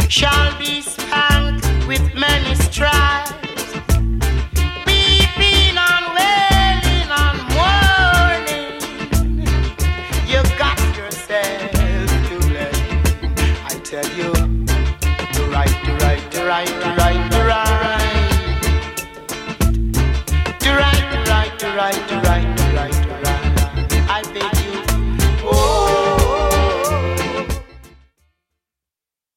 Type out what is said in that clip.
shall be spanked with many stripes. Weeping and wailing and mourning. You got yourself to blame. I tell you, to right.